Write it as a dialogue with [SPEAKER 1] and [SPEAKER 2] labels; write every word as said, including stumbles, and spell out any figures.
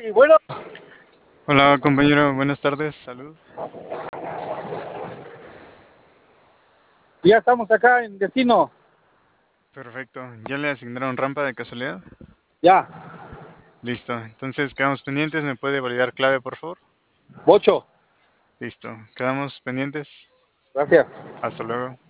[SPEAKER 1] Y bueno,
[SPEAKER 2] Hola compañero, buenas tardes, salud.
[SPEAKER 1] ya estamos acá en destino.
[SPEAKER 2] Perfecto, ¿ya le asignaron rampa de casualidad?
[SPEAKER 1] Ya,
[SPEAKER 2] Listo, entonces quedamos pendientes, ¿me puede validar clave por favor?
[SPEAKER 1] Bocho.
[SPEAKER 2] Listo, quedamos pendientes.
[SPEAKER 1] Gracias.
[SPEAKER 2] Hasta luego.